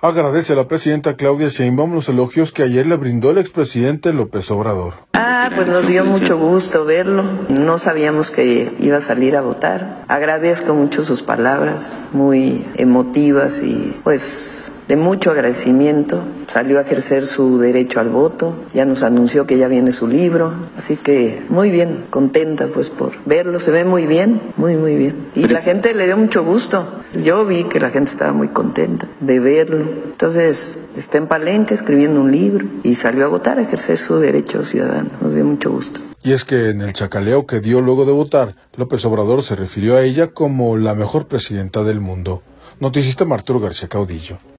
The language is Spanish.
Agradece a la presidenta Claudia Sheinbaum los elogios que ayer le brindó el expresidente López Obrador. Pues nos dio mucho gusto verlo. No sabíamos que iba a salir a votar. Agradezco mucho sus palabras, muy emotivas y pues de mucho agradecimiento. Salió a ejercer su derecho al voto. Ya nos anunció que ya viene su libro. Así que muy bien, contenta pues por verlo. Se ve muy bien, muy bien. Y la gente le dio mucho gusto. Yo vi que la gente estaba muy contenta de verlo. Entonces está en Palenque escribiendo un libro y salió a votar, a ejercer su derecho ciudadano. Nos dio mucho gusto. Y es que en el chacaleo que dio luego de votar, López Obrador se refirió a ella como la mejor presidenta del mundo. Noticista Arturo García Caudillo.